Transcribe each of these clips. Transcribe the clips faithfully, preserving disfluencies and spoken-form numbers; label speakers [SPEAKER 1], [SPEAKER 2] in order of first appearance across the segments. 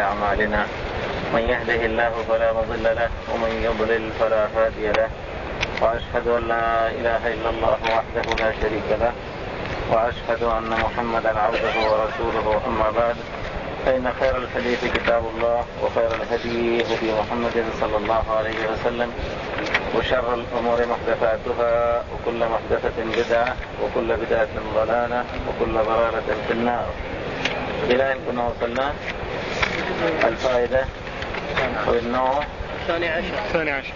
[SPEAKER 1] أعمالنا من يهده الله فلا مضل له ومن يضلل فلا هادي له وأشهد أن لا إله إلا الله وحده لا شريك له وأشهد أن محمدا عبده ورسوله. أما بعد فإن خير الحديث كتاب الله وخير الهدي هدي محمد صلى الله عليه وسلم وشر الأمور محدثاتها وكل محدثة بدعة وكل بدعة ضلالة وكل ضلالة في النار. إلى أن كنا وصلنا الفائدة والنوع
[SPEAKER 2] الثاني عشر الثاني عشر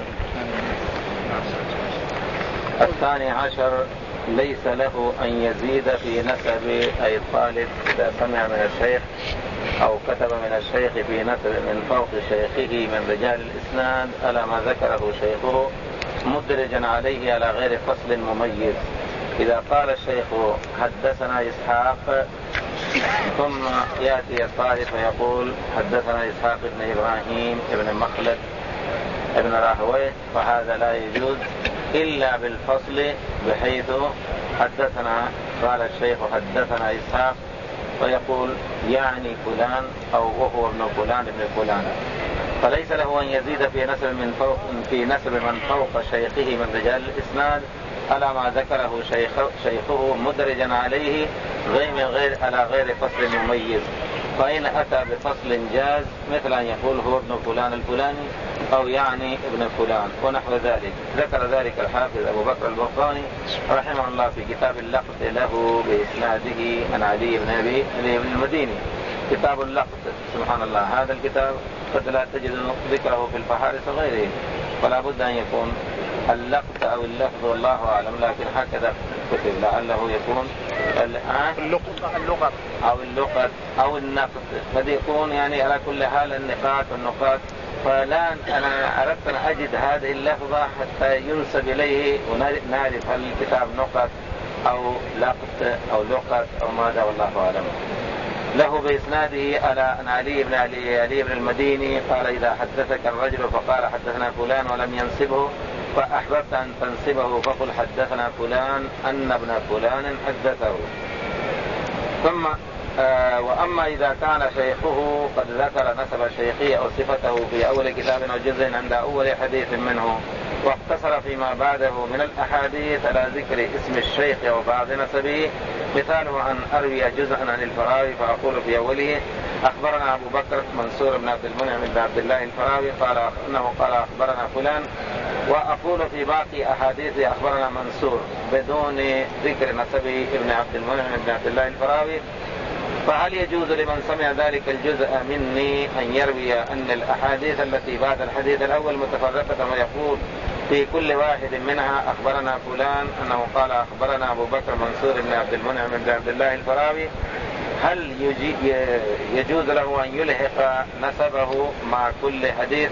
[SPEAKER 1] الثاني عشر ليس له أن يزيد في نسب أي طالب إذا سمع من الشيخ أو كتب من الشيخ في نسب من فوق شيخه من رجال الإسناد على ما ذكره شيخه مدرجا عليه على غير فصل مميز. إذا قال الشيخ حدثنا إسحاق ثم يأتي الطالب فيقول حدثنا إسحاق بن إبراهيم بن مخلد بن راهويه فهذا لا يجوز إلا بالفصل، بحيث حدثنا قال الشيخ حدثنا إسحاق فيقول يعني فلان أو وهو ابن فلان ابن فلان، فليس له أن يزيد في نسب من فوق في نسب من فوق شيخه من رجال الإسناد على ما ذكره شيخ شيخه مدرجا عليه غير من غير على غير فصل مميز. فإن أتى بفصل جاز مثل أن يقول هو ابن فلان الفلاني أو يعني ابن فلان ونحو ذلك. ذكر ذلك الحافظ أبو بكر البرقاني رحمه الله في كتاب اللقط له بإسناده عن علي بن أبي بن المديني. كتاب اللقط سبحان الله، هذا الكتاب قد لا تجد ذكره في الفهارس وغيره، فلا بد أن يكون اللقط أو اللفظ والله أعلم، لكن هكذا كتب لعله يكون
[SPEAKER 2] اللقط
[SPEAKER 1] أو اللقط أو النقط، قد يكون يعني على كل حال النقاط والنقاط. فالآن أنا أردت أن أجد هذه اللفظة حتى ينسب إليه ونعرف هل الكتاب نقط أو لقط أو لقط أو ماذا والله أعلم. له بإسناده على أن علي بن علي, علي بن المديني قال إذا حدثك الرجل فقال حدثنا فلان ولم ينسبه فأحببت أن تنسبه فقل حدثنا فلان أن ابن فلان حدثه. ثم آه وأما إذا كان شيخه قد ذكر نسب شيخه أو صفته في أول كتاب أو جزء عند أول حديث منه واقتصر فيما بعده من الأحاديث على ذكر اسم الشيخ أو بعض نسبه، مثاله أن أروي جزءا عن الفراوي فأقول في أوله أخبرنا أبو بكر منصور بن عبد المنعم بن عبد الله الفراوي قال أنه قال أخبرنا فلان، وأقول في باقي أحاديث أخبرنا منصور بدون ذكر نسبه ابن عبد المنعم بن عبد الله الفراوي. فهل يجوز لمن سمع ذلك الجزء مني أن يروي أن الأحاديث التي بعد الحديث الأول متفرقة ويقول في كل واحد منها أخبرنا فلان أنه قال أخبرنا أبو بكر منصور بن عبد المنعم بن عبد الله الفراوي، هل يجوز له أن يلحق نسبه مع كل حديث؟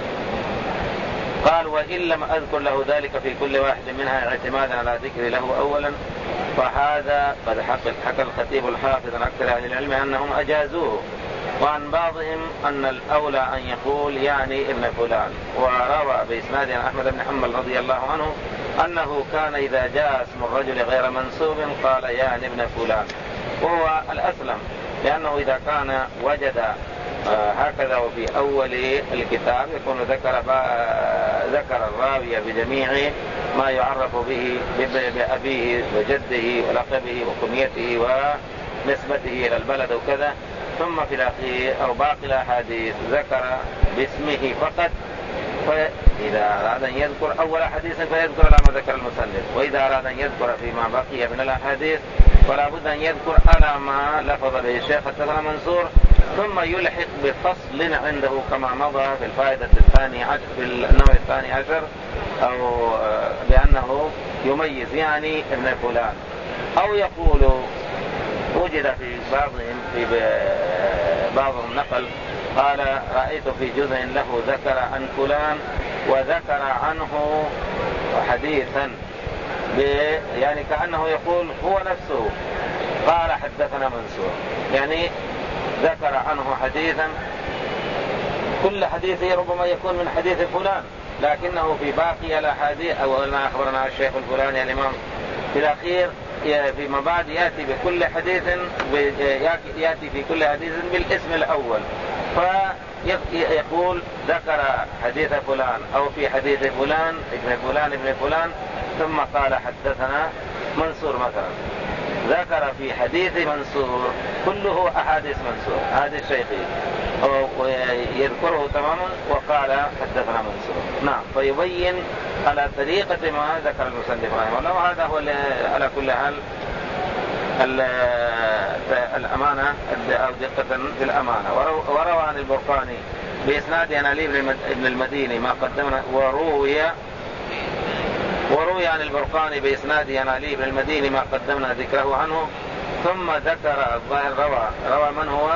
[SPEAKER 1] قال وإن لم أذكر له ذلك في كل واحد منها اعتمادا على ذكر له أولا فهذا قد حكى الخطيب الحافظ عن أكثر أهل العلم أنهم أجازوه، وعن بعضهم أن الأولى أن يقول يعني ابن فلان. وروى بإسناد عن أحمد بن حنبل رضي الله عنه أنه كان إذا جاء اسم الرجل غير منسوب قال يعني ابن فلان، وهو الأسلم، لأنه إذا كان وجد هكذا وفي أول الكتاب يكون ذكر ذكر الراوي بجميع ما يعرف به بأبيه وجده ولقبه وكنيته ونسبته إلى البلد وكذا، ثم في الأخير أو باقي الأحاديث ذكر باسمه فقط، فإذا أراد أن يذكر أول حديث فيذكر على ما ذكر المصنف، وإذا أراد أن يذكر فيما بقي من الأحاديث فلا بد أن يذكر على ما لفظ به الشيخ حدثنا منصور، ثم يلحق بفصل عنده كما مضى في الفائدة الثانية عشر في النوع الثاني عشر، أو بأنه يميز يعني ابن فلان، أو يقول وجد في بعضهم في بعضهم نقل قال رأيت في جزء له ذكر عن فلان وذكر عنه حديثا يعني كأنه يقول هو نفسه قال حدثنا منصور، يعني ذكر عنه حديثا كل حديثه ربما يكون من حديث فلان، لكنه في باقي الأحاديث أو ما أخبرنا الشيخ الفلاني الإمام في الأخير فيما بعد يأتي بكل حديث يأتي في كل حديث بالاسم الأول، فيقول ذكر حديث فلان أو في حديث فلان ابن فلان ابن فلان، ثم قال حدثنا منصور مثلا، ذكر في حديث منصور كله أحاديث منصور هذا الشيخ ويذكره تماما وقال حدثنا منصور. نعم، فيبين على طريقة ما ذكر المصنف رحمه الله. وهذا هو على كل حال الأمانة أو دقة في الأمانة. وروى عن البرقاني بإسناد عن علي بن المديني ما قدمنا، وروي وروي عن البرقاني بإسناد عن علي بن المديني ما قدمنا ذكره عنه، ثم ذكر الظاهر روى روى من هو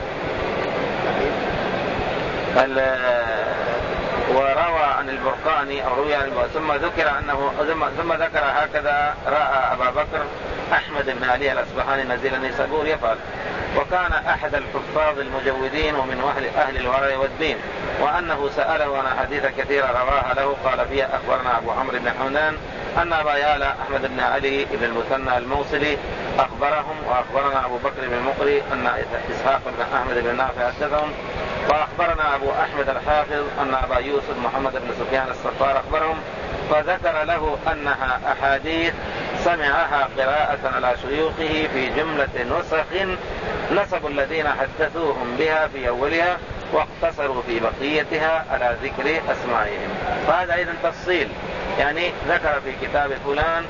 [SPEAKER 1] وروى عن البرقاني أو روي عن البرقاني ثم ذكر أنه ثم ذكر هكذا رأى أبا بكر أحمد بن علي الأصبهاني نزيل نيسابور يفعل، وكان أحد الحفاظ المجودين ومن أهل الورع والدين، وأنه سأله عن حديث كثيرة رواها له قال فيها أخبرنا أبو عمرو بن حمدان أن أبا يالا أحمد بن علي بن المثنى الموصلي أخبرهم، وأخبرنا أبو بكر بن المقري أن إسحاق بن أحمد بن نافع حدثهم، وأخبرنا أبو أحمد الحافظ أن أبا يوسف محمد بن سفيان الصفار أخبرهم، فذكر له أنها أحاديث سمعها قراءة على شيوخه في جملة نسخ نسب الذين حدثوهم بها في أولها واقتصروا في بقيتها على ذكر أسمائهم. فهذا أيضا تفصيل، يعني ذكر في كتاب فلان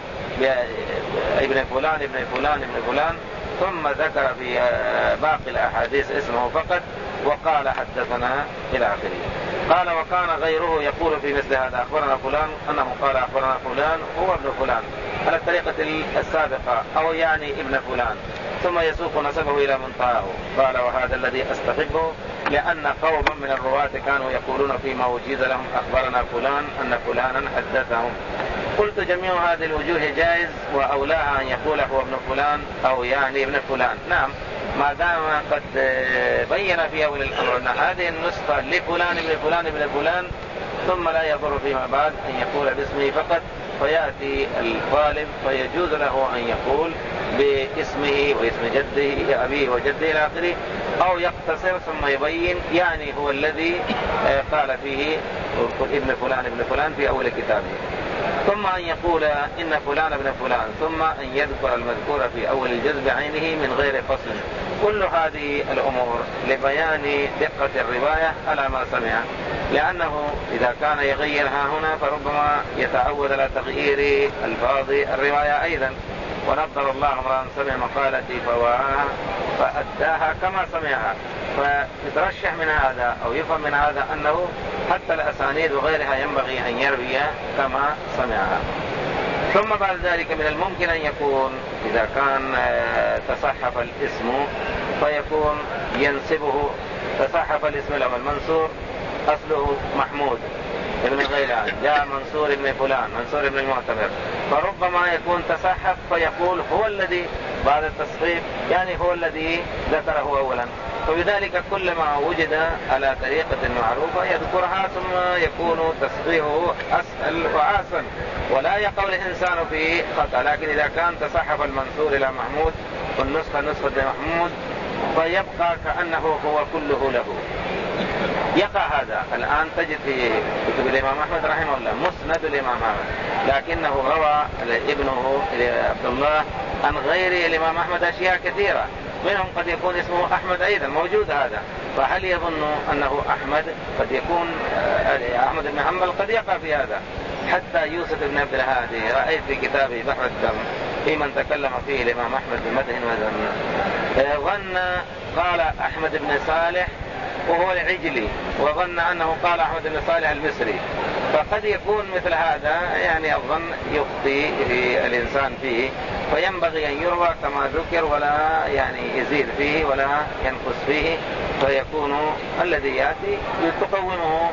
[SPEAKER 1] ابن فلان ابن فلان ابن فلان ثم ذكر في باقي الأحاديث اسمه فقط وقال حدثنا إلى آخره. قال وكان غيره يقول في مثل هذا أخبرنا فلان أنه قال أخبرنا فلان هو ابن فلان على الطريقة السابقة أو يعني ابن فلان، ثم يسوق نسبه إلى منتهاه. قال وهذا الذي أستحبه، لأن قوما من الرواة كانوا يقولون فيما وجد لهم أخبرنا فلان أن فلانا حدثهم. قلت جميع هذه الوجوه جائز، وأولاها أن يقول هو ابن فلان أو يعني ابن فلان. نعم، ما دام قد بين في أول الأمر أن هذه النسخة لفلان ابن فلان ابن فلان، ثم لا يضر فيما بعد أن يقول باسمه فقط، فيأتي الطالب فيجوز له أن يقول باسمه واسم جده أبيه وجده إلى آخره، أو يقتصر ثم يبين يعني هو الذي قال فيه ابن فلان ابن فلان في أول كتابه، ثم أن يقول إن فلان ابن فلان، ثم أن يذكر المذكور في أول الجزء بعينه من غير فصل. كل هذه الأمور لبيان دقة الرواية على ما سمع، لأنه إذا كان يغيرها هنا فربما يتعود على تغيير ألفاظ الرواية أيضا. ونظر الله امرأ سمع مقالتي فوعاها فأداها كما سمعها، فيترشح من هذا أو يفهم من هذا أنه حتى الأسانيد وغيرها ينبغي أن يروي كما سمعها. ثم بعد ذلك من الممكن أن يكون إذا كان تصحف الاسم فيكون ينسبه، تصحف الاسم الأول منصور أصله محمود ابن غيلان جاء منصور ابن فلان منصور ابن المعتمر، فربما يكون تصحف فيقول هو الذي بعد التصحيف يعني هو الذي ذكره أولا، فبذلك كل ما وجد على طريقة معروفة يذكرها ثم يكون تصحيحه أسهل وأحسن ولا يقع الإنسان في خطأ. لكن إذا كان تصحف المنصور إلى محمود والنسخة نسخة محمود فيبقى كأنه هو كله له. يقع هذا الآن تجد في كتب الإمام أحمد رحمه الله مسند الإمام أحمد، لكنه روى ابنه عبد الله عن غير الإمام أحمد أشياء كثيرة، منهم قد يكون اسمه أحمد أيضا موجود هذا، فهل يظن أنه أحمد؟ قد يكون أحمد بن حنبل قد يقع في هذا. حتى يوسف بن عبد الهادي رأيت في كتابه بحر الدم في من تكلم فيه الإمام أحمد بمدح وذم، ظن قال أحمد بن صالح وهو العجلي، وظن أنه قال أحمد بن صالح المصري، فقد يكون مثل هذا يعني الظن يخطي في الإنسان فيه، فينبغي أن يروى كما ذكر ولا يعني يزيد فيه ولا ينقص فيه، فيكون الذي يأتي يقومه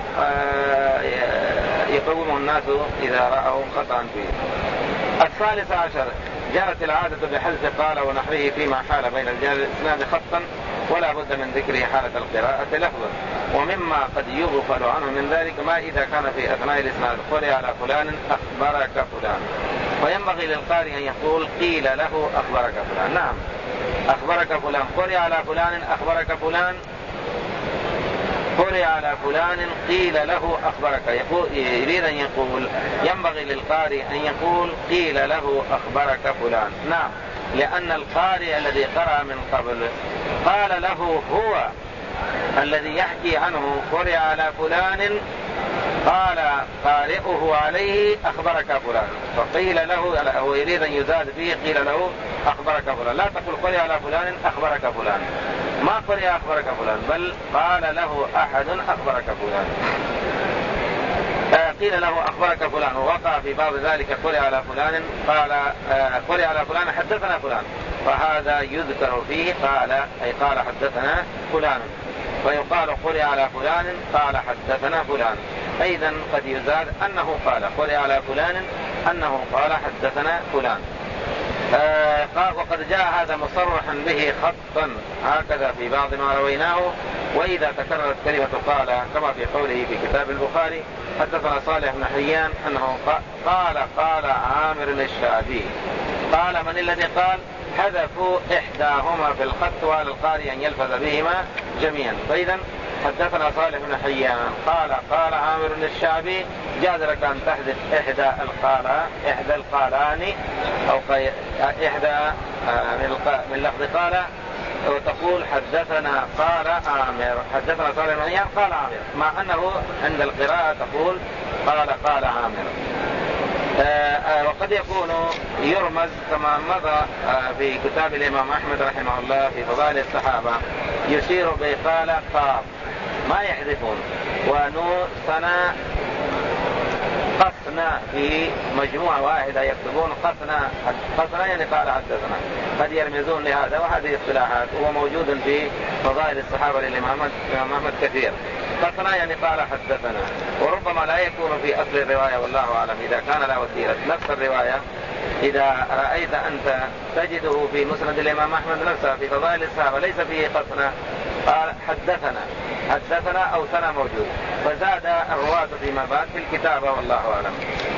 [SPEAKER 1] يقومه الناس إذا رأوا خطأ فيه. الثالث عشر جاءت العادة بحذف قال ونحوه فيما حال بين الجار الإسناد خطا ولا بد من ذكره حالة القراءة لفظا، ومما قد يغفل عنه من ذلك ما إذا كان في أثناء الإسناد قرئ على فلان أخبرك فلان، وينبغي للقارئ أن يقول قيل له أخبرك فلان. نعم أخبرك فلان، قرئ على فلان أخبرك فلان، قرئ على فلان قيل له أخبرك. يقول يريد أن يقول ينبغي للقارئ أن يقول قيل له أخبرك فلان. نعم لأن القارئ الذي قرأ من قبل قال له هو الذي يحكي عنه قرئ على فلان، قال قارئه عليه أخبرك فلان، فقيل له هو يريد أن يزاد فيه قيل له أخبرك فلان. لا تقول قرئ على فلان أخبرك فلان، ما قرئ أخبرك فلان، بل قال له أحد أخبرك فلان، قيل له أخبرك فلان، ووقع في بعض ذلك قرئ على فلان قال قرئ على فلان حدثنا فلان، فهذا يذكر فيه قال أي قال حدثنا فلان، ويقال قرئ على فلان قال حدثنا فلان. أيضا قد يزاد أنه قال قرئ على فلان أنه قال حدثنا فلان. آه وقد جاء هذا مصرحا به خطا هكذا في بعض ما رويناه. وإذا تكررت كلمة قال كما في قوله في كتاب البخاري حدثنا صالح بن حيان أنه قال قال عامر الشعبي، قال من الذي قال؟ حذفوا إحداهما في الخط وعلى القارئ أن يلفظ بهما جميعا. فإذا حدثنا صالح بن حيان قال قال عامر الشعبي، جاز لك أن تحذف إحدى القال إحدى القالان أو إحدى من لفظ قال وتقول حدثنا قال عامر، حدثنا صالح بن حيان قال عامر، مع أنه عند القراءة تقول قال قال عامر. وقد يكون يرمز كما مضى في كتاب الإمام أحمد رحمه الله في فضائل الصحابة، يشير بقال قاب ما يحذفون، ونو سنا قصنا في مجموعة واحدة يكتبون قصنا قصنا يعني قال حدثنا، قد يرمزون لهذا، وهذه اصطلاحات وهو موجود في فضائل الصحابة للإمام أحمد كثير. قصنا يعني قال حدثنا، وربما لا يكون في أصل الرواية والله أعلم إذا كان لا وسيلة. نفس الرواية إذا رأيت أنت تجده في مسند الإمام أحمد نفسه في فضائل الصحابة ليس فيه قصنا، قال حدثنا حدثنا أو سنة موجود، فزاد الرواة فيما بعد في الكتابة والله أعلم.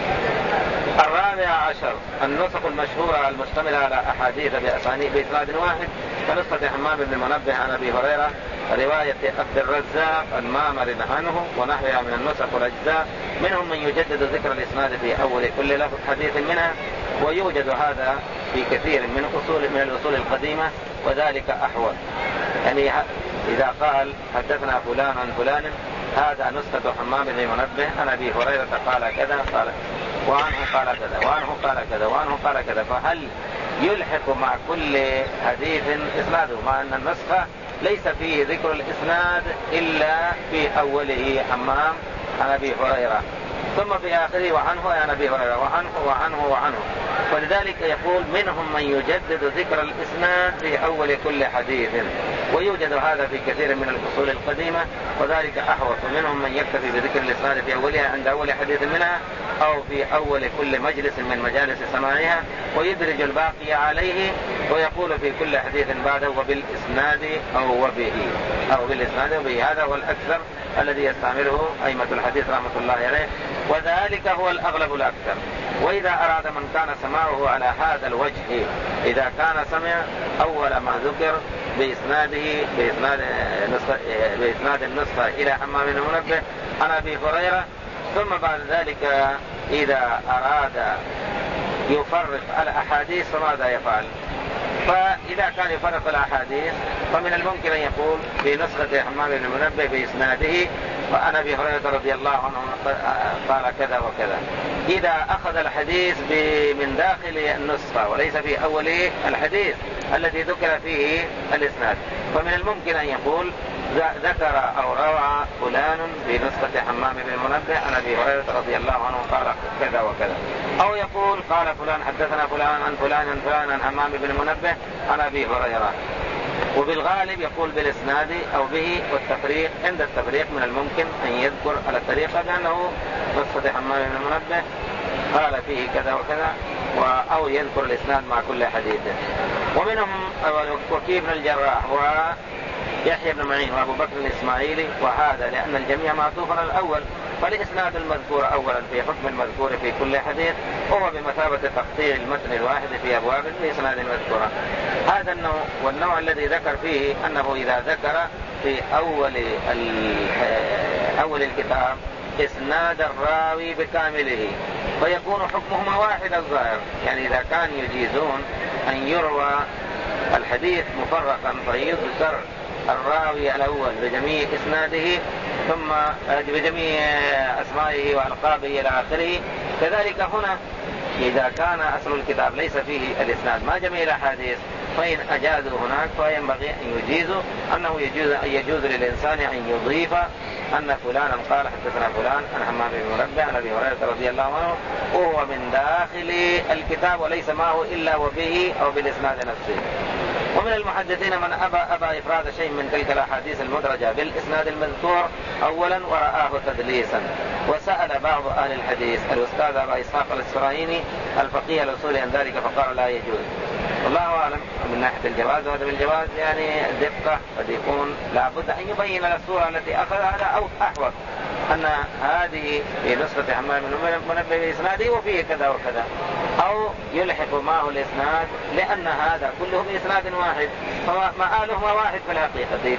[SPEAKER 1] الرابع عشر النسخ المشهورة المشتملة على أحاديث بأسانيد بإسناد واحد كنسخة حمام بن المنبه عن أبي هريرة رواية عبد الرزاق المامر عنه ونحوها من النسخ والأجزاء، منهم من يجدد ذكر الإسناد في أول كل لفظ حديث منها، ويوجد هذا في كثير من أصول من الأصول القديمة، وذلك أحوال. يعني إذا قال حدثنا فلان عن فلان هذا نسخة حمام بن المنبه عن أبي هريرة قال كذا قال وعنه قال كذا وعنه قال كذا وعنه قال كذا، فهل يلحق مع كل حديث إسناده، مع أن النسخة ليس فيه ذكر الإسناد إلا في أوله حمام عن أبي هريرة، ثم في آخره وعنه عن أبي هريرة وعنه وعنه وعنه، ولذلك يقول منهم من يجدد ذكر الإسناد في أول كل حديث، ويوجد هذا في كثير من الأصول القديمة، وذلك أحوط. منهم من يكتفي بذكر الإسناد في أولها عند أول حديث منها أو في أول كل مجلس من مجالس سماعها، ويدرج الباقي عليه ويقول في كل حديث بعده وبالإسناد أو وبه أو بالإسناد وبه. هذا هو الأكثر الذي يستعمله أئمة الحديث رحمة الله عليه، وذلك هو الأغلب الأكثر. وإذا أراد من كان سماعه على هذا الوجه، إذا كان سمع أول ما ذكر بإسناده بإسناد النسخة, بإسناد النسخة إلى حمام بن المنبه عن أبي هريرة، ثم بعد ذلك إذا أراد يفرق الأحاديث فماذا يفعل؟ فإذا كان يفرق الأحاديث فمن الممكن أن يقول في نسخة حمام بن المنبه بإسناده وعن أبي هريرة رضي الله عنه قال كذا وكذا. إذا أخذ الحديث من داخل النسخة وليس في أول الحديث الذي ذكر فيه الإسناد، فمن الممكن أن يقول ذكر أو روى فلان في نسخة حمام بن المنبه عن أبي هريرة رضي الله عنه قال كذا وكذا، أو يقول قال فلان حدثنا فلان عن فلان عن فلان عن حمام بن المنبه عن أبي هريرة. وبالغالب يقول بالإسناد أو به، والتفريق عند التفريق من الممكن أن يذكر على الطريقة بأنه نسخة حمام بن المنبه قال فيه كذا وكذا، أو يذكر الإسناد مع كل حديث. ومنهم وكيع بن الجراح ويحيى بن معين وأبو بكر الإسماعيلي، وهذا لأن الجميع معطوف على الأول، فالإسناد المذكور أولا في حكم المذكور في كل حديث هو بمثابة تقطيع المتن الواحد في أبواب بإسناد مذكورة. هذا النوع. والنوع الذي ذكر فيه أنه إذا ذكر في أول أول الكتاب إسناد الراوي بكامله فيكون حكمهما واحد الظاهر، يعني إذا كان يجيزون أن يروى الحديث مفرقا فيذكر الراوي الأول بجميع إسناده ثم بجميع أسمائه وألقابه إلى آخره، كذلك هنا إذا كان أصل الكتاب ليس فيه الإسناد ما جميع الأحاديث فإن أجازوا هناك فينبغي أن يجيزوا أنه يجوز, أن يجوز للإنسان أن يضيف أن فلانا قال حدثنا فلان عن حمام بن منبه عن أبي هريرة رضي الله عنه وهو من داخل الكتاب وليس معه إلا وبه أو بالإسناد نفسه. ومن المحدثين من أبى, أبى إفراد شيء من تلك الأحاديث المدرجة بالإسناد المذكور أولا ورآه تدليسا، وسأل بعض أهل الحديث الأستاذ أبا إسحاق الإسرائيلي الفقيه الأصولي عن ذلك فقال لا يجوز. والله أعلم من ناحية الجواز، وهذا بالجواز يعني دقة قد يكون لابد أن يبين الصورة التي أخذها هذا أو أحوط أن هذه في نسخة حمام بن منبه بإسناده وفيه كذا وكذا، أو يلحق معه الإسناد لأن هذا كله بإسناد واحد فمآلهما واحد في الحقيقة،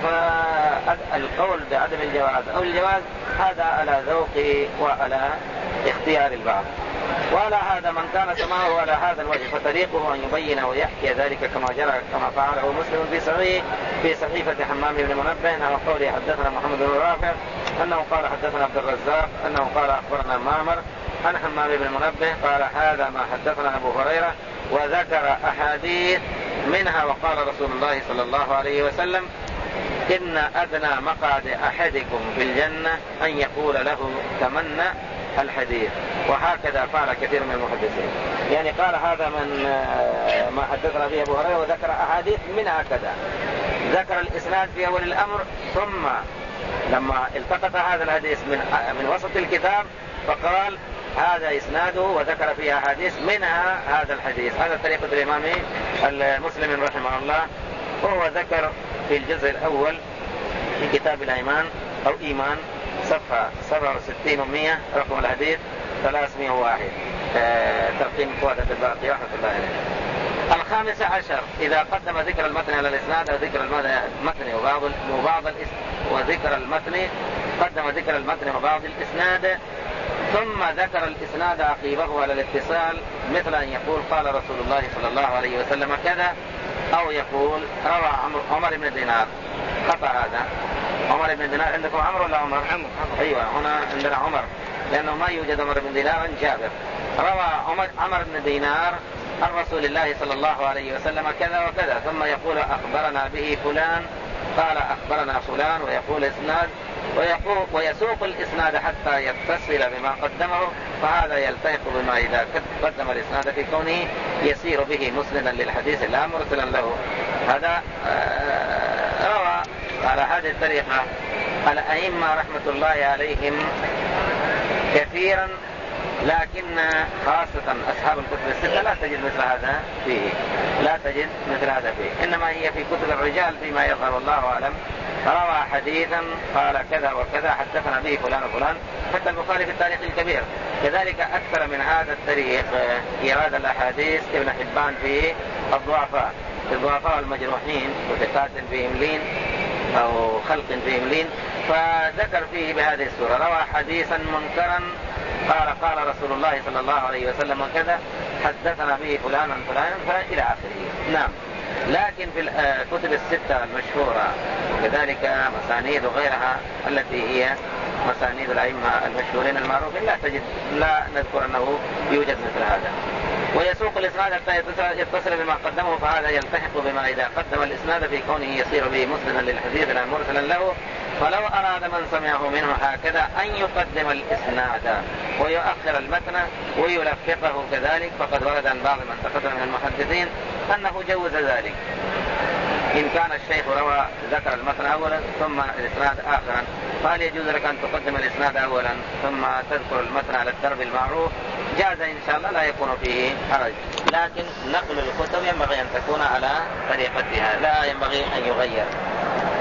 [SPEAKER 1] فالقول بعدم الجواز أو الجواز هذا على ذوق وعلى اختيار البعض. وعلى هذا من كان سماعه على هذا الوجه فطريقه أن يبين ويحكي ذلك كما جرى كما فعله مسلم في صحيح في صحيفة حمام بن منبه أنه قوله حدثنا محمد بن رافع أنه قال حدثنا عبد الرزاق أنه قال أخبرنا معمر عن حمام بن منبه قال هذا ما حدثنا أبو هريرة، وذكر أحاديث منها وقال رسول الله صلى الله عليه وسلم إن أدنى مقعد أحدكم في الجنة أن يقول له تمنى الحديث، وهكذا فعل كثير من المحدثين. يعني قال هذا من ما حدثنا به أبو هريرة وذكر أحاديث منها كذا، ذكر الإسناد في أول الأمر ثم لما التقط هذا الحديث من من وسط الكتاب فقال هذا إسناده وذكر فيها أحاديث منها هذا الحديث. هذا طريقة الإمام المسلم رحمه الله، وهو ذكر في الجزء الأول في كتاب الإيمان أو إيمان صفحة سبعة وستين ومئة رقم الحديث ثلاثمئة وواحد ترقيم قوادة الباقي رحمة الله عليه. الخامس عشر إذا قدم ذكر المتن على الإسناد أو ذكر المتن وبعض وبعض وذكر المتن قدم ذكر المتن وبعض الإسناد ثم ذكر الإسناد عقيبه على الاتصال، مثل أن يقول قال رسول الله صلى الله عليه وسلم كذا، أو يقول روى عمر بن دينار. خطأ هذا. عمر بن دينار عندكم عمر ولا عمر؟ عمر. أيوة هنا عندنا عمر لأنه ما يوجد عمر بن دينار عن جابر. روى عمر, عمر بن دينار عن رسول الله صلى الله عليه وسلم كذا وكذا، ثم يقول أخبرنا به فلان قال أخبرنا فلان ويقول إسناد ويقول ويسوق الإسناد حتى يتصل بما قدمه، فهذا يلتحق بما إذا قدم الإسناد في كونه يسير به مسندا للحديث لا مرسلا له. هذا روى على هذه الطريقة الأئمة رحمة الله عليهم كثيرا، لكن خاصة أصحاب الكتب الستة لا تجد مثل هذا فيه، لا تجد مثل هذا فيه، إنما هي في كتب الرجال فيما يظهر الله أعلم. روى حديثا قال كذا وكذا حدثنا به فلان وفلان، حتى البخاري في التاريخ الكبير كذلك أكثر من هذا الطريق إيراد الأحاديث. ابن حبان في الضعفاء في الضعفاء المجروحين وثقات فيهم لين أو خلق فيهم لين، فذكر فيه بهذه السورة روى حديثا منكرا قال قال رسول الله صلى الله عليه وسلم كذا حدثنا به فلانا فلانا فإلى آخره. نعم. لكن في الكتب الستة المشهورة وكذلك مسانيد وغيرها التي هي مسانيد الأئمة المشهورين المعروفين لا تجد لا نذكر أنه يوجد مثل هذا. ويسوق الإسناد حتى يتصل بما قدمه، فهذا يلتحق بما إذا قدم الإسناد في كونه يصير به مسندا للحديث لا مرسلا له. فلو أراد من سمعه منه هكذا أن يقدم الإسناد ويؤخر المتن ويلفقه كذلك، فقد ورد عن بعض من تقدم من المحدثين أنه جوز ذلك. إن كان الشيخ روى ذكر المتن أولا ثم الإسناد آخرا، فهل يجوز لك أن تقدم الإسناد أولا ثم تذكر المتن على الدرب المعروف؟ جاز إن شاء الله لا يكون فيه حرج، لكن نقل الكتب ينبغي أن تكون على طريقتها لا ينبغي أن يغير.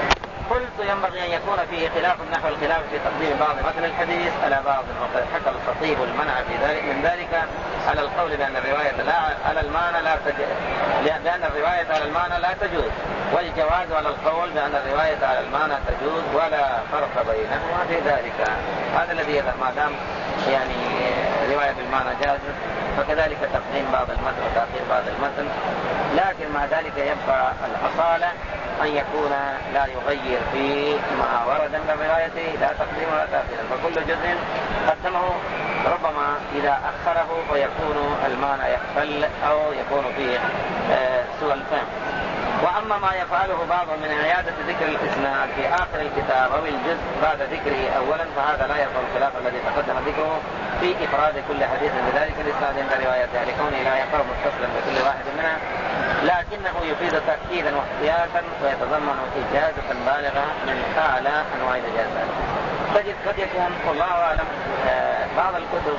[SPEAKER 1] قلت ينبغي أن يكون فيه خلاف نحو الخلاف في تقديم بعض متن الحديث على بعض، وقد حكى الخطيب المنع في ذلك من ذلك على القول بأن الرواية لا على المعنى لا تجوز، بأن الرواية على المعنى لا تجوز، والجواز على القول بأن الرواية على المعنى تجوز ولا فرق بينهما في ذلك. هذا الذي ما دام يعني رواية بالمعنى جازت، فكذلك تقديم بعض المتن وتأخير بعض المتن، لكن مع ذلك يبقى الأصالة أن يكون لا يغير في ما ورد من الرواية لا تقديم ولا تأخير، فكل جزء قدمه ربما إذا أخره فيكون المعنى يختل أو يكون فيه سوء الفهم. وأما ما يفعله بعضهم من عيادة ذكر الإسناد في آخر الكتاب أو الجزء بعد ذكره أولا، فهذا لا يرفع الخلاف الذي تقدم ذكره في إفراد كل حديث بذلك الإسناد عند روايته، لكونه لا يقع متصلا بكل واحد منها، لكنه يفيد تأكيدا واحتياطا ويتضمن إجازة بالغة من أعلى أنواع الإجازات. تجد قد يكون والله أعلم بعض الكتب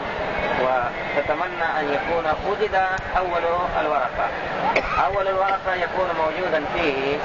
[SPEAKER 1] وتتمنى أن يكون وجد أول الورقة أول الورقة يكون موجودا فيه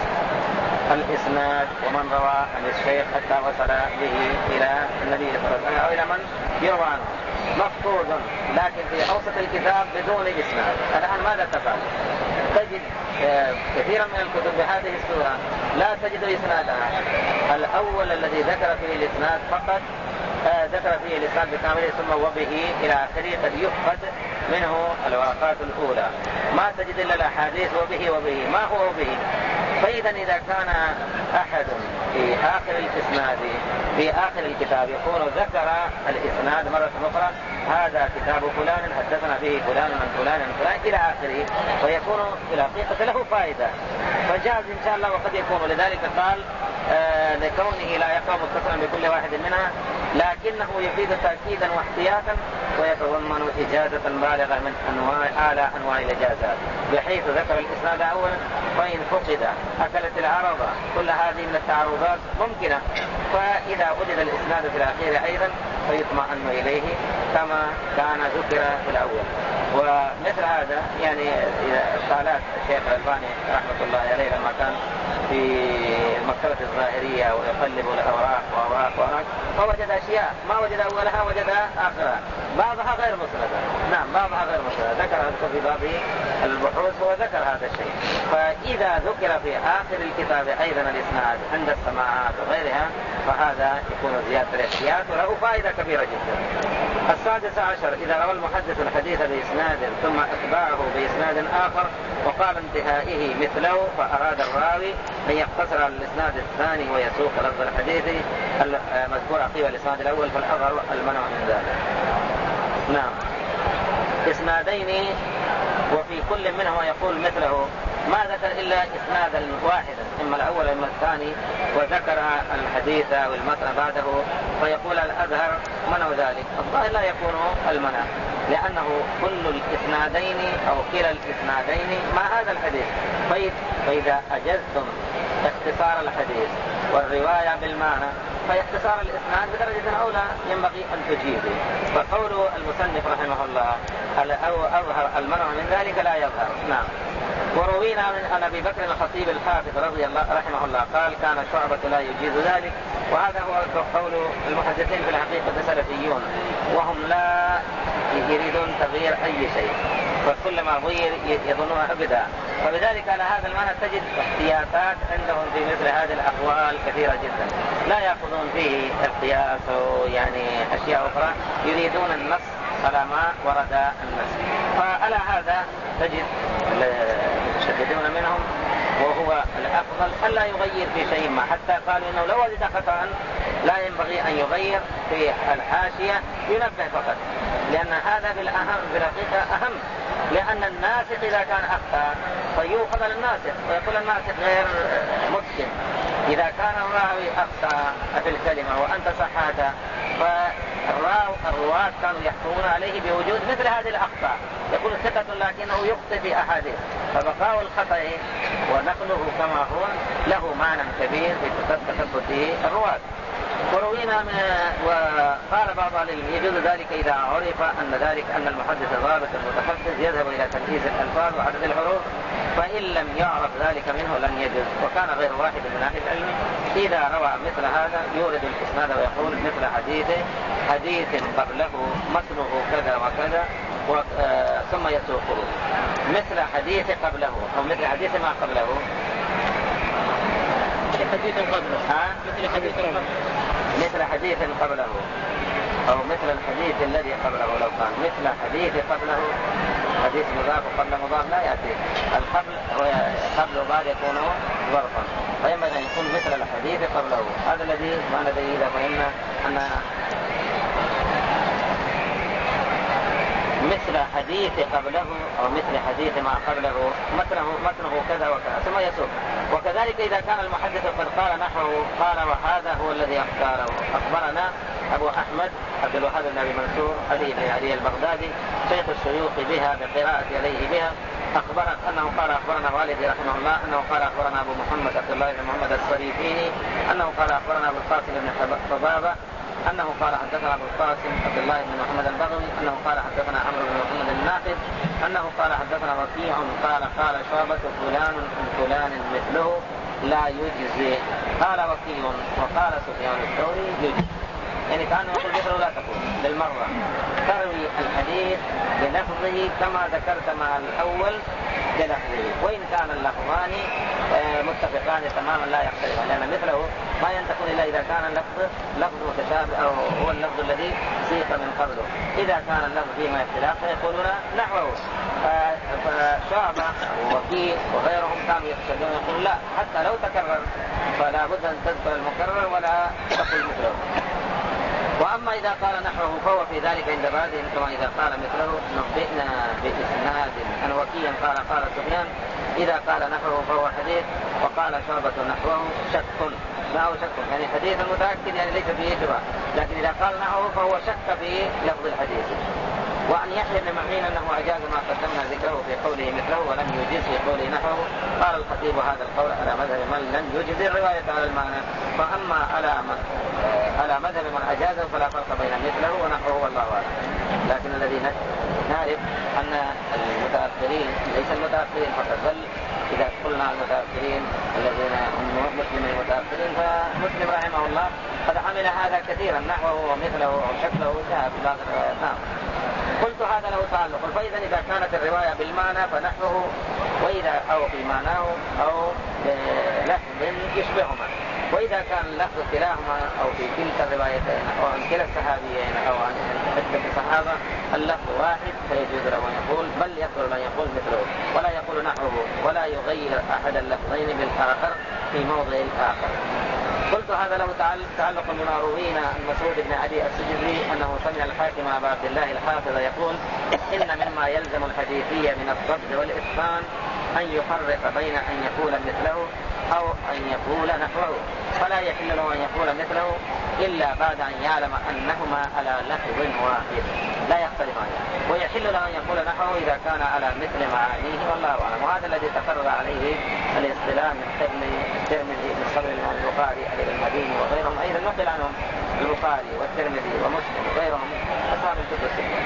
[SPEAKER 1] الإسناد ومن روى عن الشيخ حتى وصل به إلى النبي صلى الله عليه وسلم أو إلى من يروى عنه مفقود، لكن في أوسط الكتاب بدون إسناد. الآن ماذا تفعل؟ تجد كثيرا من الكتب بهذه الصورة لا تجد إسنادها، الأول الذي ذكر فيه الإسناد فقط آه ذكر فيه الإسناد بكامله ثم وبه إلى آخره، قد يفقد منه الورقات الأولى، ما تجد إلا الأحاديث وبه وبه ما هو وبه. فإذا إذا كان أحد في آخر الإسناد في آخر الكتاب يكون ذكر الإسناد مرة أخرى هذا كتاب فلان حدثنا به فلان من فلان من فلان إلى آخره، فيكون في الحقيقة له فائدة، فجاز إن شاء الله. وقد يكون لذلك قال آه لكونه لا يقع متصلا بكل واحد منها، لكنه يفيد تأكيدا واحتياطا ويتضمن إجازة بالغة من أنواع أعلى أنواع الإجازات، بحيث ذكر الإسناد أولا فإن فقد أكلت العرضة، كل هذه من التعرضات ممكنة، فإذا وجد الإسناد في الأخير أيضا فيطمئن إليه كما كان ذكر في الأول. ومثل هذا يعني قالت الشيخ الألباني رحمة الله عليه لما كان في مكتبة الظاهرية ويقلب الأوراق وأوراق وأوراق فوجد أشياء ما وجد أولها وجد آخرها، بعضها غير مسندة، نعم بعضها غير مسندة، ذكر في باب البحوث وذكر هذا الشيء. فإذا ذكر في آخر الكتاب أيضا الإسناد عند السماعات وغيرها فهذا يكون زيادة الاحتياط وله فائدة كبيرة جدا. السادس عشر إذا روى المحدث الحديث بإسناد ثم أتباعه بإسناد آخر وقال انتهائه مثله، فأراد الراوي أن يقتصر على الإسناد الثاني ويسوق لفظ الحديث المذكور عقيب الإسناد الأول، فالأظهر المنع من ذلك. نعم إسنادين وفي كل منهما يقول مثله، ما ذكر إلا إسنادا واحدا إما الأول إما الثاني وذكر الحديث والمتن بعده، فيقول الأظهر منع ذلك. الظاهر لا يكون المنع، لأنه كل الإسنادين أو كلا الإسنادين مع هذا الحديث. فإذا أجزتم اختصار الحديث والرواية بالمعنى فاختصار الإسناد بدرجة أولى ينبغي أن تجيبه. فقول المصنف رحمه الله أو أظهر المنع من ذلك لا يظهر. نعم. وروينا عن أبي بكر الخطيب الحافظ رضي الله رحمه الله قال كان شعبة لا يجيز ذلك، وهذا هو قول المحدثين في الحقيقة سلفيون وهم لا يريدون تغيير أي شيء، فكل ما غير يظنون أبدا. فبذلك على هذا المعنى تجد احتياطات عندهم في مثل هذه الأقوال كثيرة جدا، لا يأخذون فيه القياس يعني أشياء أخرى، يريدون النص على ما ورد النص. فعلى هذا تجد المتشددون منهم وهو الأفضل ألا يغير في شيء ما، حتى قالوا إنه لو وجد خطأ لا ينبغي أن يغير في الحاشية، ينبه فقط، لأن هذا بالأهم بالحقيقة أهم، لأن الناسخ إذا كان أخطأ فيؤخذ الناسخ ويقول الناسخ غير متقن. إذا كان الراوي أخطأ في الكلمة وأنت صححت فالرواة كانوا يحكمون عليه بوجود مثل هذه الأخطاء، يكون ثقة لكنه يخطئ في أحاديث، فبقاء الخطأ ونقله كما هو له معنى كبير في تثبت الرواة. وروينا من وقال بعض أهل العلم يجوز ذلك إذا عرف أن ذلك أن المحدث ضابط المتحفظ يذهب إلى تمييز الألفاظ وعدد الحروف، فإن لم يعرف ذلك منه لم يجوز. وكان غير واحد من أهل العلم إذا روى مثل هذا يورد الإسناد ويقول مثل حديثه حديث قبله متنه كذا وكذا ثم يسوقه، مثل حديث قبله أو مثل حديث ما قبله،
[SPEAKER 2] حديث قبله
[SPEAKER 1] ها؟
[SPEAKER 2] مثل حديث قبله
[SPEAKER 1] مثل حديث قبله أو مثل الحديث الذي قبله. لو كان مثل حديث قبله حديث مضاف قبل مضاف لا يأتي القبل، قبل بعد يكون ظرفا، فينبغي أن يكون مثل الحديث قبله. هذا الذي ما لديه إذا فهمنا أن مثل حديث قبله أو مثل حديث ما قبله متنه, متنه كذا وكذا ثم يسوق. وكذلك إذا كان المحدث قد قال نحوه قال وهذا هو الذي اختاره. أخبرنا أبو أحمد عبد الوهاب بن أبي منصور علي بن علي البغدادي شيخ الشيوخ بها بقراءة عليه بها، أخبرت أنه قال أخبرنا والدي رحمه الله أنه قال أخبرنا أبو محمد عبد الله بن محمد الصريفيني أنه قال أخبرنا أبو القاسم بن حبابة أنه قال حدثنا أبو القاسم عبد الله بن محمد البغوي أنه قال حدثنا عمرو بن محمد الناقد أنه قال حدثنا وكيع قال قال شعبة فلان فلان مثله لا يجزي. قال وكيع وقال سفيان الثوري يجزي، يعني كأنه يقول مثله لا تقول بالمرة، تروي الحديث بلفظه كما ذكرت مع الأول بلفظه، وإن كان اللفظان متفقان تماما لا يختلفان، لأن مثله ما ينتقل إلا إذا كان اللفظ لفظ متشابه أو هو اللفظ الذي سيق من قبله. إذا كان اللفظ فيما اختلاف فيقولون نحوه. فشعبة ووكيع وغيرهم كانوا يقصدون يقولون لا، حتى لو تكرر فلا بد أن تذكر المكرر ولا تقل مثله. وأما إذا قال نحوه فهو في ذلك عند بعضهم كما إذا قال مثله نبئنا بإسناد أن وكيع قال قال سفيان. إذا قال نحوه فهو حديث وقال شعبة نحوه شك، ما هو شك يعني حديث متأكد يعني ليس فيه شبهة، لكن إذا قال نحوه فهو شك في لفظ الحديث. وأن يحيى بن معين أنه أجاز ما قدمنا ذكره في قوله مثله ولم يجز في قوله نحوه. قال الخطيب هذا القول على مذهب من لم يجز الرواية على المعنى، فأما على على مذهب من أجازه فلا فرق بين مثله ونحوه والله أعلم. لكن الذي نعرف أن المتأخرين ليس المتأخرين فقط، بل إذا قلنا المتأخرين الذين هم مسلمين المتأخرين فمسلم رحمه الله قد عمل هذا كثيرا نحوه ومثله وشكله جاء في بعض الروايات. نعم. قلت هذا له تعلق، فإذا إذا كانت الرواية بالمعنى فنحوه، وإذا أو في معناه أو لفظ يشبههما، وإذا كان اللفظ كلاهما أو في كلتا الروايتين أو عن كلا الصحابيين أو عن عدة الصحابة اللفظ واحد فيجوز له أن يقول، بل يقول من يقول مثله ولا يقول نحوه، ولا يغير أحد اللفظين بالآخر في موضع الآخر. قلت هذا له تعلق بما روينا عن مسعود بن علي السجزي أنه سمع الحاكم أبا عبد الله الحافظ يقول إن مما يلزم الحديثية من الضبط والإتقان أن يفرق بين أن يقول مثله أو أن يقول نحوه، فلا يحل له أن يقول مثله إلا بعد أن يعلم أنهما على لفظ واحد لا يختلفان، ويحل له أن يقول نحوه إذا كان على مثل معانيه والله أعلم. وهذا الذي تقرر عليه الاصطلاح من ابن الترمذي من صدر الإمام البخاري علي المديني وغيرهم، أيضا نقل عنهم البخاري والترمذي ومسلم وغيرهم أصحاب الكتب الستة.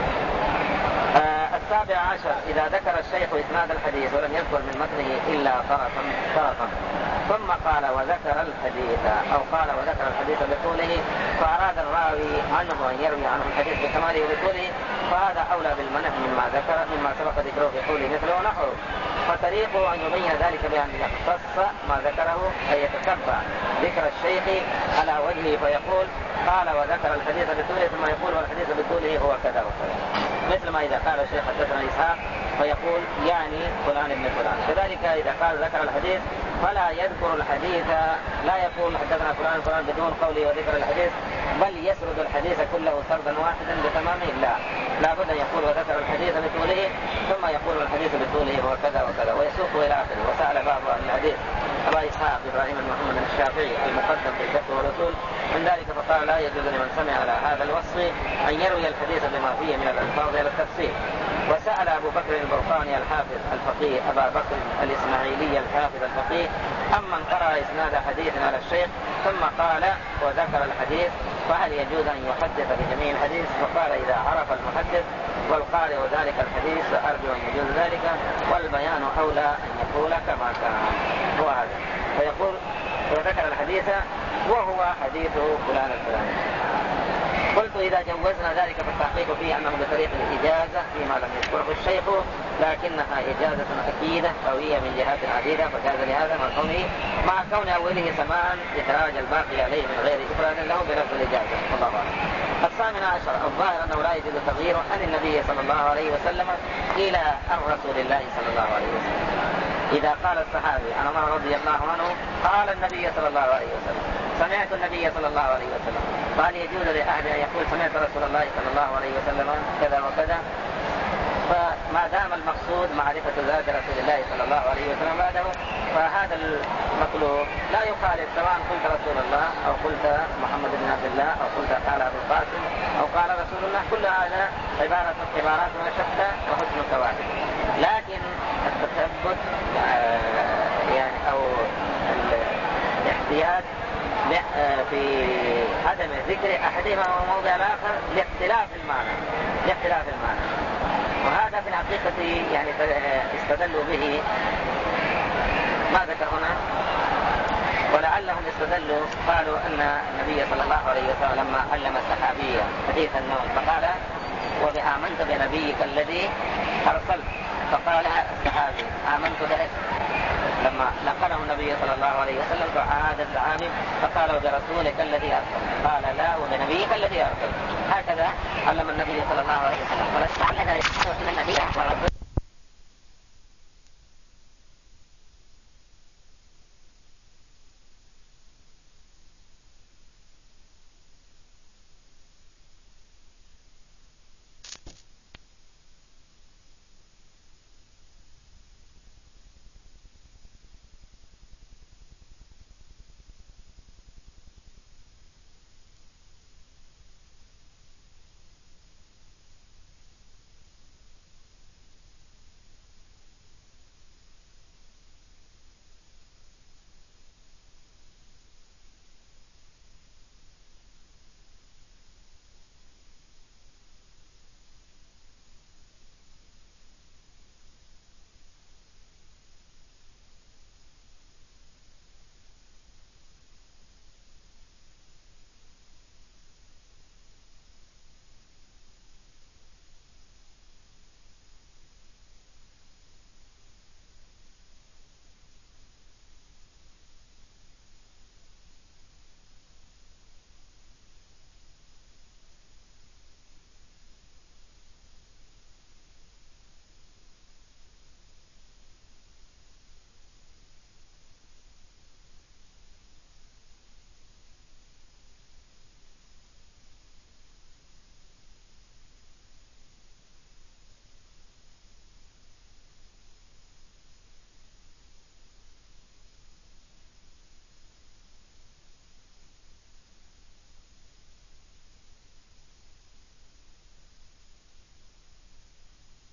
[SPEAKER 1] آه السابع عشر إذا ذكر الشيخ إسناد الحديث ولم يذكر من متنه إلا طرفا طرفا ثم قال وذكر الحديث أو قال وذكر الحديث بطوله فأراد الراوي عنه أن يروي عنه الحديث بكماله وبطوله فهذا أولى بالمنع مما ذكر مما سبق ذكره في قوله مثله ونحوه. فطريقه أن يبين ذلك بأن يختص ما ذكره أي يتتبع ذكر الشيخ على وجهه فيقول قال وذكر الحديث بطوله ثم يقول والحديث بطوله هو كذا وكذا، مثل ما إذا قال الشيخ حدثنا إسحاق فيقول يعني فلان ابن فلان. كذلك إذا قال ذكر الحديث فلا يذكر الحديث، لا يقول حدثنا فلان فلان بدون قوله وذكر الحديث، بل يسرد الحديث كله سردا واحدا بتمامه. لا لا بد أن يقول وذكر الحديث بطوله ثم يقول الحديث بطوله هو كذا وكذا ويسوق إلى آخره. وسأل بعض أهل الحديث أبا إسحاق إبراهيم بن محمد الشافعي المقدم في الفقه والأصول من ذلك فقال لا يجوز لمن سمع على هذا الوصف أن يروي الحديث بما فيه من الألفاظ إلى التفسير، وسأل أبو بكر البرقاني الحافظ الفقيه أبا بكر الإسماعيلي الحافظ الفقيه أمن قرأ إسناد حديث على الشيخ ثم قال وذكر الحديث فهل يجوز أن يحدث بجميع الحديث؟ فقال إذا عرف المحدث والقارئ ذلك الحديث فأرجو أن يجوز ذلك والبيان أولى أن يقول كما كان. هو هذا فيقول وذكر الحديث وهو حديث فلان الفلاني. قلت إذا جوزنا ذلك فالتحقيق فيه أنه بطريق الإجازة فيما لم يذكره الشيخ لكنها إجازة أكيدة قوية من جهات عديدة فجاز لهذا مع كونه مع كون أوله سماعا إخراج الباقي عليه من غير إفراد له بلفظ الإجازة. الله أعلم. الثامن عشر الظاهر أنه لا يجوز تغيير عن النبي صلى الله عليه وسلم إلى الرسول الله صلى الله عليه وسلم. إذا قال الصحابي عن عمر رضي الله عنه قال النبي صلى الله عليه وسلم سمعت النبي صلى الله عليه وسلم فهل يجوز لأحد أن يقول سمعت رسول الله صلى الله عليه وسلم كذا وكذا؟ فما دام المقصود معرفة ذات رسول الله صلى الله عليه وسلم بعده فهذا المطلوب لا يخالف سواء قلت رسول الله أو قلت محمد بن عبد الله أو قلت قال أبو القاسم أو قال رسول الله كل هذا عبارة عبارات شتى وحسن كواكب. لكن التثبت يعني أو الاحتياط في عدم ذكر أحدهما وموضع الآخر لاختلاف المعنى لاختلاف المعنى وهذا في الحقيقة يعني استدلوا به ما ذكر هنا ولعلهم استدلوا قالوا أن النبي صلى الله عليه وسلم لما علم الصحابية حديث النوم فقال وبآمنت بنبيك الذي أرسلت فقال الصحابي آمنت به لما لقنه النبي صلى الله عليه وسلم فعاد الصحابي فقال برسولك الذي أرسل قال لا وبنبيك الذي أرسل. هكذا علم النبي صلى الله عليه وسلم ولست على ذلك النبي